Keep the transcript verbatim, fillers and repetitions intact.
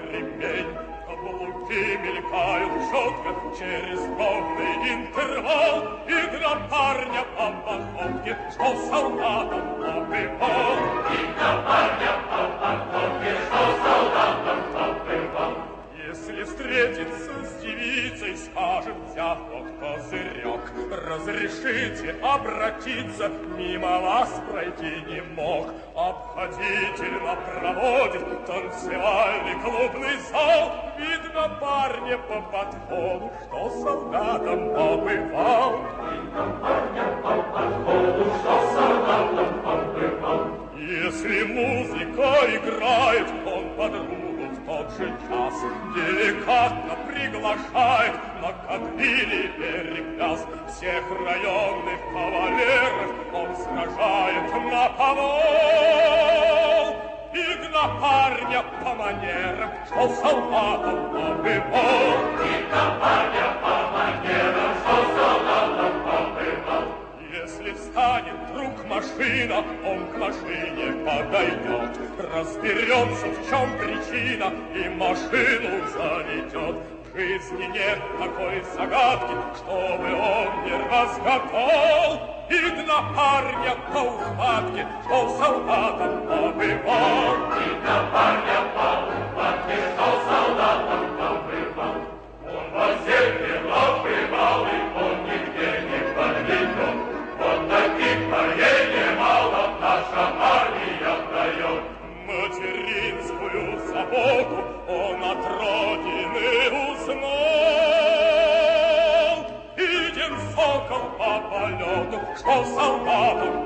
ремень. Каблуки мелькают четко через ровный интервал. И для парня по походке, что солдатом побывал. И для парня по походке, что солдатом побывал. Если встретиться с девицей, скажет взяв тот козырек, разрешите обратиться, мимо вас пройти не мог. Обходительно проводит танцевальный клубный зал. Видно парня по подходу, что солдатом побывал. Видно парня по подходу, что солдатом побывал. Если музыка играет, он подругу в тот же час деликатно приглашает на кадрили перепляс. Всех районных кавалеров он сражает на повал. И на парня по манерам, что солдатом побывал. И на парня по манерам, что солдатом побывал. Если встанет вдруг машина, он к машине подойдет, разберется, в чем причина, и машину заведет. В жизни нет такой загадки, чтобы он не разгадал. Видно парня по ухватке, что солдатом побывал. Видно парня по ухватке, что солдатом побывал. Он во всех делах бывал, и он нигде не подведет. Вот таких парней немало наша армия дает. Материнскую заботу он от родины узнал. Виден сокол по полету, что солдатом